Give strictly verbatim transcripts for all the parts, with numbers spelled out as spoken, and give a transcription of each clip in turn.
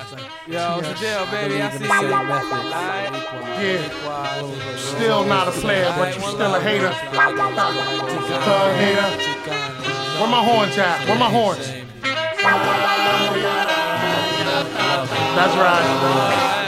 Yo, it's the deal, baby. I see you. Yeah. Still not a player, but you still a hater. Thug hater. Where my horns at? Where my horns? That's right.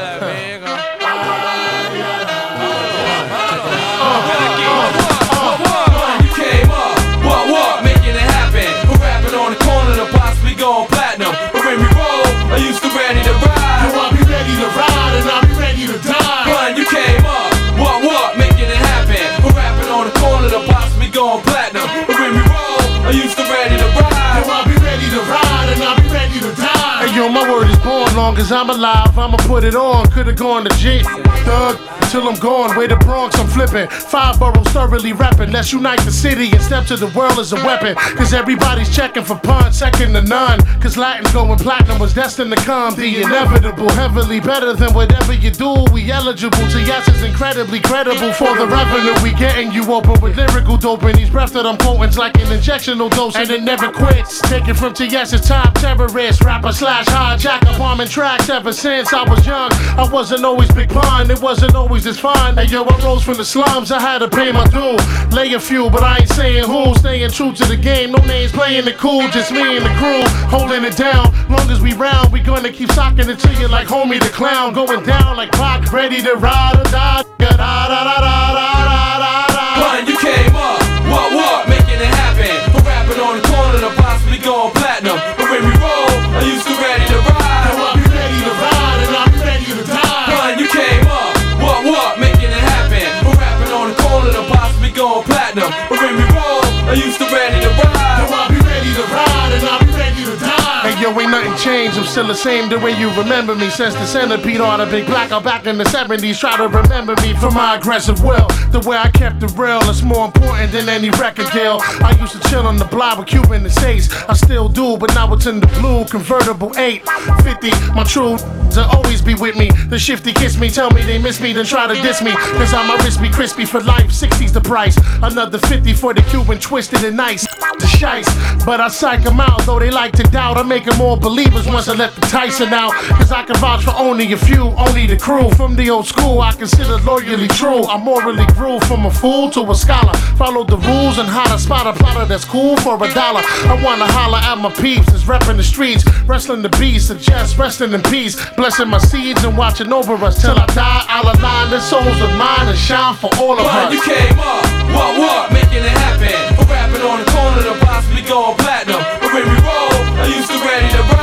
You came up, what, what, making it happen. We're rapping on the corner to possibly go on platinum. But when we roll, I used to ready to ride. Yo, I'll be ready to ride and I'll be ready to die. Run, you came up, what, what, making it happen. We're rapping on the corner to possibly go on platinum. But when we roll, I used to ready to ride. Yo, I'll be ready to ride and I'll be ready to die. Hey, yo, my word is born, long as I'm alive, I'ma put it on. Could've gone to G, thug, till I'm gone. Way to Bronx, I'm flipping. Five boroughs thoroughly repping. Let's unite the city and step to the world as a weapon. Cause everybody's checking for puns, second to none. Cause Latin's going platinum was destined to come. The inevitable, heavily better than whatever you do. We eligible to yes is incredibly credible. For the revenue, we getting you open with lyrical dope. And these breaths that I'm quoting's like an injectional dose. And it never quits. Taken from T S's top terrorist, rapper slash hijacker, bombing tracks ever since I was young. I wasn't always big pun, it wasn't always this fun. Hey yo, I rose from the slums, I had to pay my due. Lay a few, but I ain't saying who. Staying true to the game, no names playing it cool. Just me and the crew, holding it down. Long as we round, we gonna keep socking it to you like homie the clown. Going down like Pac, ready to ride or die. Da, da, da, da, da, da, da, da. Run, you came up, what, what, making it happen. We're rapping on the corner to possibly go on platinum. But when we roll, I used to ready to ride. Yo, I'll be ready to ride and I'll be ready to die. Run, you came up, what, what, making it happen. We're rapping on the corner to possibly go on platinum. But when we roll, I used to ready to ride. Yo, I'll be ready to ride and I'll be ready to die. Hey yo, ain't nothing changed, I'm still the same the way you remember me. Since the centipede on a big black out back in the seventies. Try to remember me for my aggressive will. The way I kept it real is more important than any record deal. I used to chill on the block with Cuban estates. I still do, but now it's in the blue convertible eight fifty. My true to always be with me. The shifty kiss me, tell me they miss me, then try to diss me. Cause I'm a crispy crispy for life, sixty's the price. Another fifty for the Cuban twisted and nice. The shice, but I psych them out, though they like to doubt. I make them all believers once I let the Tyson out. Cause I can vouch for only a few, only the crew. From the old school, I consider loyally true. I morally grew from a fool to a scholar. Follow the rules and how to spot a plotter that's cool for a dollar. I wanna holler at my peeps that's repping the streets. Wrestling the beast, suggest resting in peace. Blessing my seeds and watching over us till I die. I'll align the souls of mine and shine for all of Run, us. you came up, what, what, making it happen. We're rapping on the corner to possibly go on platinum. But when we roll, I used to ready to ride.